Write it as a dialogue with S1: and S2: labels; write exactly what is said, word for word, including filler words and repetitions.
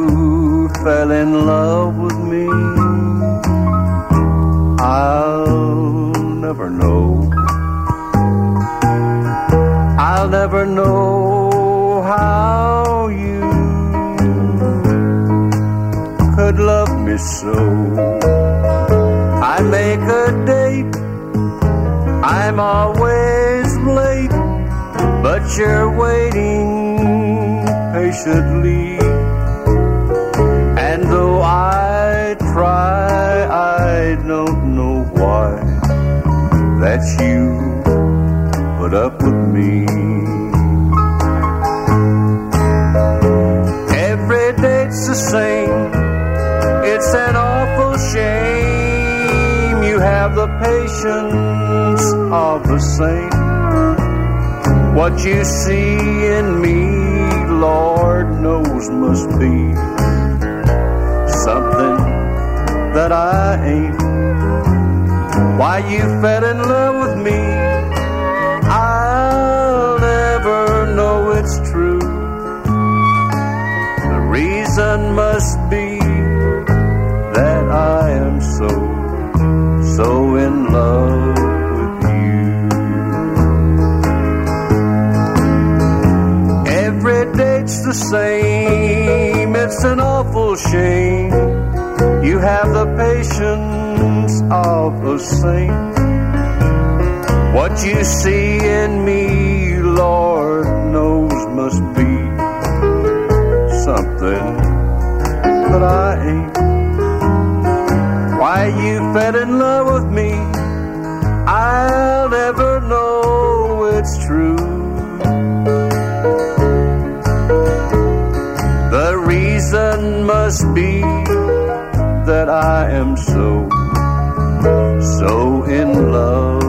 S1: fell in love with me, I'll never know. I'll never know how you could love me so. I make a date, I'm always late, but you're waiting patiently. And though I try, I don't know why that you put up with me. Every date's the same, it's an awful shame. You have the patience of the saint. What you see in me, Lord knows, must be something that I ain't. Why you fell in love with me, I'll never know it's true. The reason must be that I am so, so in love with you. Every date's the same, it's an awful shame. You have the patience of a saint. What you see in me, Lord knows, must be something that I ain't. Why you fell in love with me, I'll never know it's true. The reason must be that I am so, so in love